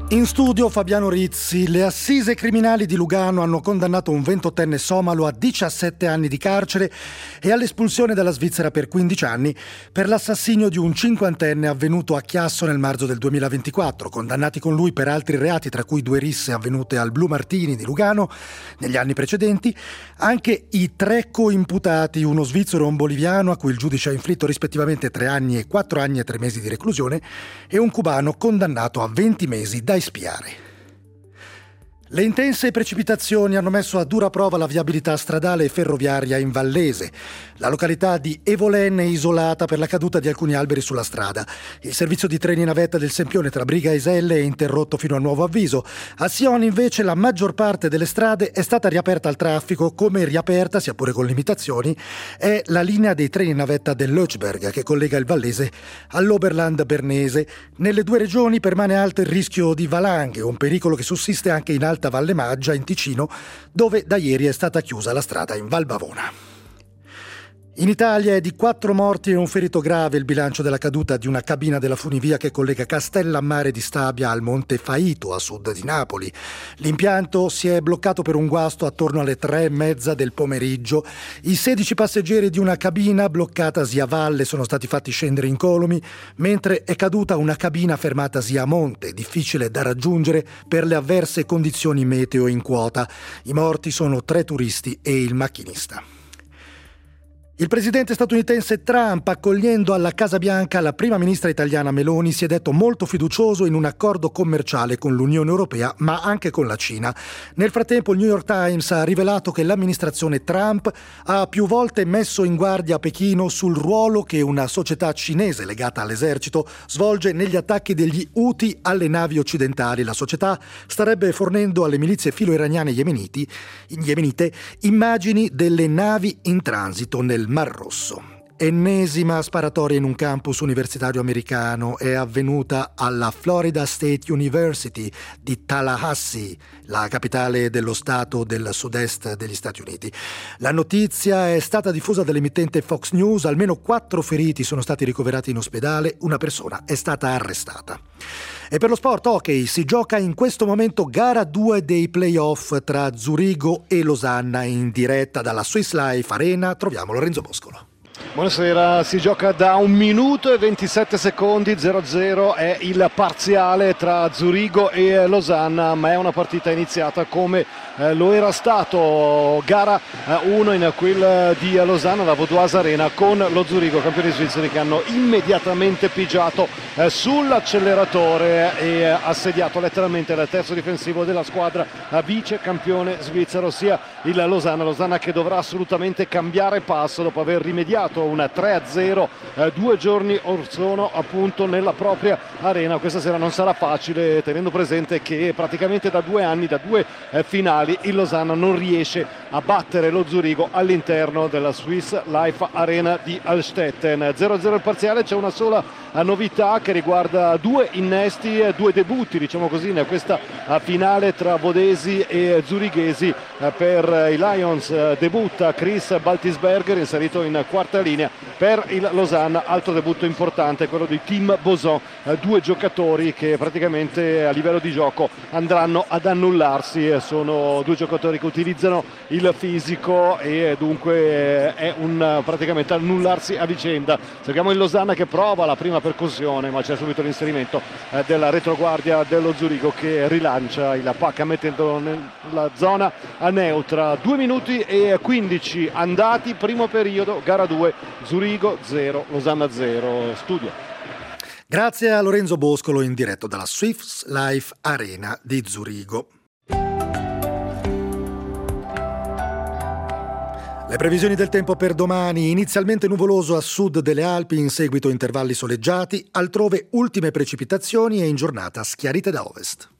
In studio Fabiano Rizzi. Le assise criminali di Lugano hanno condannato un 28enne somalo a 17 anni di carcere e all'espulsione dalla Svizzera per 15 anni per l'assassinio di un 50enne avvenuto a Chiasso nel marzo del 2024. Condannati con lui per altri reati, tra cui 2 risse avvenute al Blue Martini di Lugano negli anni precedenti, anche i 3 coimputati, uno svizzero e un boliviano a cui il giudice ha inflitto rispettivamente 3 anni e 4 anni e 3 mesi di reclusione, e un cubano condannato a 20 mesi da espiare. Le intense precipitazioni hanno messo a dura prova la viabilità stradale e ferroviaria in Vallese. La località di Evolen è isolata per la caduta di alcuni alberi sulla strada. Il servizio di treni navetta del Sempione tra Briga e Iselle è interrotto fino a nuovo avviso. A Sion invece la maggior parte delle strade è stata riaperta al traffico, come riaperta, sia pure con limitazioni, è la linea dei treni navetta dell'Ötsberg che collega il Vallese all'Oberland bernese. Nelle 2 regioni permane alto il rischio di valanghe, un pericolo che sussiste anche in Alta Valle Maggia, in Ticino, dove da ieri è stata chiusa la strada in Val Bavona. In Italia è di 4 morti e un ferito grave il bilancio della caduta di una cabina della funivia che collega Castellammare di Stabia al Monte Faito, a sud di Napoli. L'impianto si è bloccato per un guasto attorno alle 3:30 del pomeriggio. I 16 passeggeri di una cabina bloccatasi a valle sono stati fatti scendere incolumi, mentre è caduta una cabina fermatasi a monte, difficile da raggiungere per le avverse condizioni meteo in quota. I morti sono 3 turisti e il macchinista. Il presidente statunitense Trump, accogliendo alla Casa Bianca la prima ministra italiana Meloni, si è detto molto fiducioso in un accordo commerciale con l'Unione Europea, ma anche con la Cina. Nel frattempo il New York Times ha rivelato che l'amministrazione Trump ha più volte messo in guardia Pechino sul ruolo che una società cinese legata all'esercito svolge negli attacchi degli Houthi alle navi occidentali. La società starebbe fornendo alle milizie filo-iraniane yemenite immagini delle navi in transito nel Mar Rosso. Ennesima sparatoria in un campus universitario americano è avvenuta alla Florida State University di Tallahassee, la capitale dello stato del sud-est degli Stati Uniti. La notizia è stata diffusa dall'emittente Fox News, almeno 4 feriti sono stati ricoverati in ospedale, una persona è stata arrestata. E per lo sport hockey si gioca in questo momento gara 2 dei playoff tra Zurigo e Losanna. In diretta dalla Swiss Life Arena troviamo Lorenzo Boscolo. Buonasera, si gioca da 1 minuto e 27 secondi, 0-0 è il parziale tra Zurigo e Losanna, ma è una partita iniziata come lo era stato gara 1 in quel di Losanna, la Vaudoise Arena, con lo Zurigo, campioni svizzeri, che hanno immediatamente pigiato sull'acceleratore e assediato letteralmente il terzo difensivo della squadra vice campione svizzero, ossia il Losanna che dovrà assolutamente cambiare passo dopo aver rimediato un 3-0 2 giorni or sono appunto nella propria arena. Questa sera non sarà facile, tenendo presente che praticamente da 2 anni, da 2 finali, il Losanna non riesce a battere lo Zurigo all'interno della Swiss Life Arena di Allstetten. 0-0 il parziale, c'è una sola novità che riguarda 2 innesti, 2 debutti, diciamo così, in questa finale tra vodesi e zurighesi. Per i Lions debutta Chris Baltisberger, inserito in quarta linea. Per il Losanna altro debutto importante, quello di Tim Boson, 2 giocatori che praticamente a livello di gioco andranno ad annullarsi. Sono 2 giocatori che utilizzano il fisico e dunque è un praticamente annullarsi a vicenda. Seguiamo il Losanna che prova la prima percussione, ma c'è subito l'inserimento della retroguardia dello Zurigo che rilancia il pacca mettendolo nella zona neutra. 2 minuti e 15 andati, primo periodo, gara 2, Zurigo 0, Losanna 0. Studio. Grazie a Lorenzo Boscolo in diretto dalla Swiss Life Arena di Zurigo. Le previsioni del tempo per domani: inizialmente nuvoloso a sud delle Alpi, in seguito intervalli soleggiati, altrove ultime precipitazioni e in giornata schiarite da ovest.